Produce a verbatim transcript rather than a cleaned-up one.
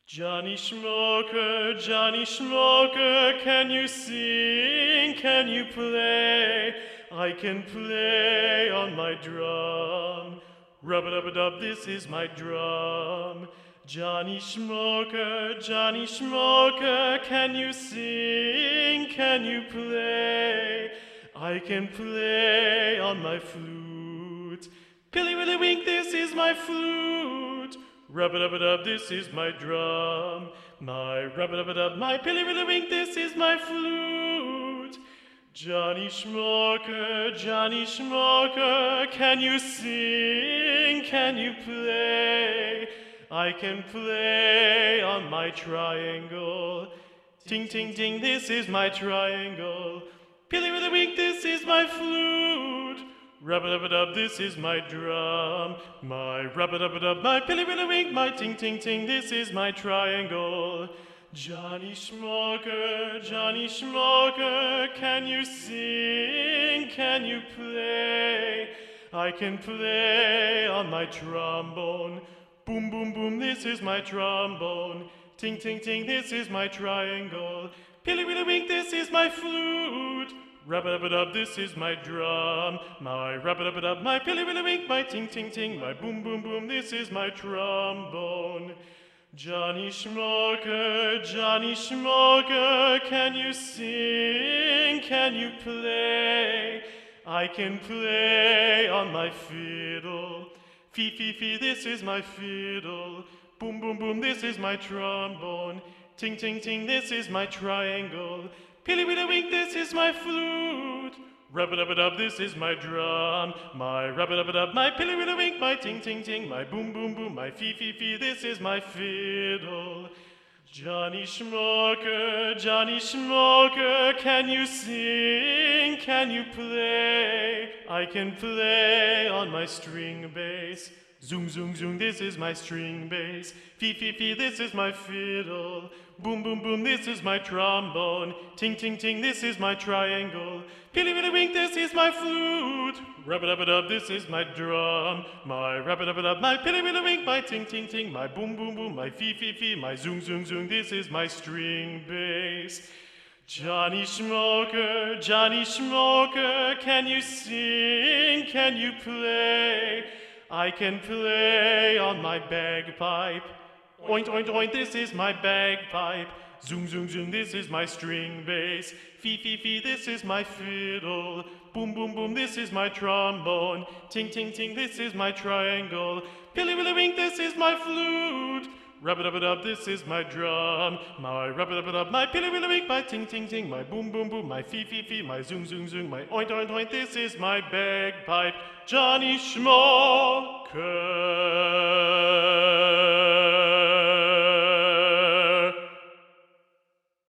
Johnny Schmoker, Johnny Schmoker, can you sing, can you play? I can play on my drum. Rub-a-dub-a-dub, this is my drum. Johnny Schmoker, Johnny Schmoker, can you sing, can you play? I can play on my flute. Pilly-willy-wink, this is my flute. Rub-a-dub-a-dub, this is my drum. My rub-a-dub-a-dub, my pilly-willy-wink, this is my flute. Johnny Schmoker, Johnny Schmoker, can you sing, can you play? I can play on my triangle. Ting, ting, ting, this is my triangle. Pilly-willy-wink, this is my flute. Rub-a-dub-a-dub, this is my drum. My rub-a-dub-a-dub, my pilly-willy-wink, my ting-ting-ting, this is my triangle. Johnny Schmoker, Johnny Schmoker, can you sing, can you play? I can play on my trombone. Boom, boom, boom, this is my trombone. Ting-ting-ting, this is my triangle. Pilly-willy-wink, this is my flute. Rub-a-dub-a-dub, this is my drum. My rub-a-dub-a-dub, my pilly-willy-wink, my ting-ting-ting, my boom-boom-boom, this is my trombone. Johnny Schmoker, Johnny Schmoker, can you sing, can you play? I can play on my fiddle. Fee-fee-fee, this is my fiddle. Boom-boom-boom, this is my trombone. Ting-ting-ting, this is my triangle. Pilly-willy-wink, this is my flute. Rub-a-dub-a-dub, this is my drum. My rub-a-dub-a-dub, my pilly-willy-wink, my ting-ting-ting, my boom-boom-boom, my fee-fee-fee, this is my fiddle. Johnny Schmoker, Johnny Schmoker, can you sing, can you play? I can play on my string bass. Zoom, zoom, zoom, this is my string bass. Fee, fee, fee, this is my fiddle. Boom, boom, boom, this is my trombone. Ting, ting, ting, this is my triangle. Pilly, willy, wink, this is my flute. Rub-a-dub-a-dub, this is my drum. My rub-a-dub-a-dub, my pilly, willy, wink, my ting, ting, ting, my boom, boom, boom, my fee, fee, fee, my zoom, zoom, zoom, this is my string bass. Johnny Schmoker, Johnny Schmoker, can you sing, can you play? I can play on my bagpipe. Oint, oint, oint, this is my bagpipe. Zoom, zoom, zoom, this is my string bass. Fee, fee, fee, this is my fiddle. Boom, boom, boom, this is my trombone. Ting, ting, ting, this is my triangle. Pilly, willy, wink, this is my flute. Rub-a-dub-a-dub, this is my drum. My rub-a-dub-a-dub, my pilly, willy, wink, my ting, ting, ting, my boom, boom, boom, my fee, fee, fee, my zoom, zoom, zoom, my oint, oint, oint, this is my bagpipe. Johnny Schmoker.